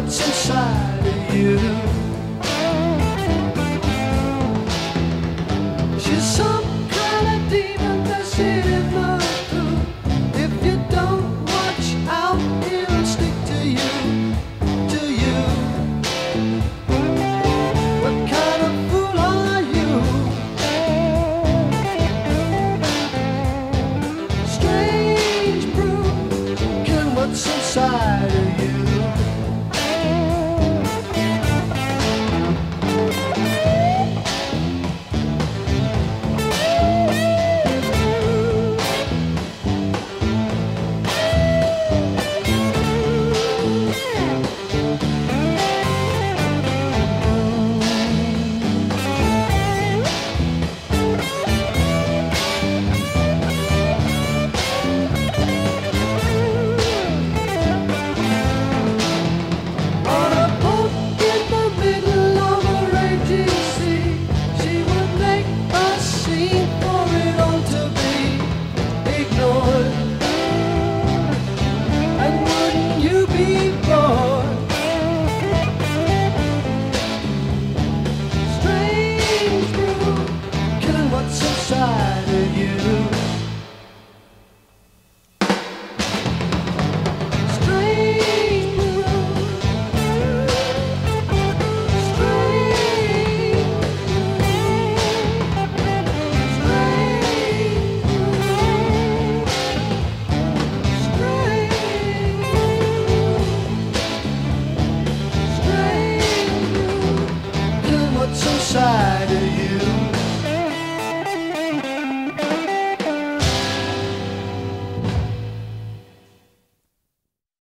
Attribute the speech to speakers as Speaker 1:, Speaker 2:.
Speaker 1: what's inside of you. She's some kind of demon that's hidden through. If you don't watch out, it'll stick to you, to you. What kind of fool are you? Strange brew, killing what's inside of you. Inside of you.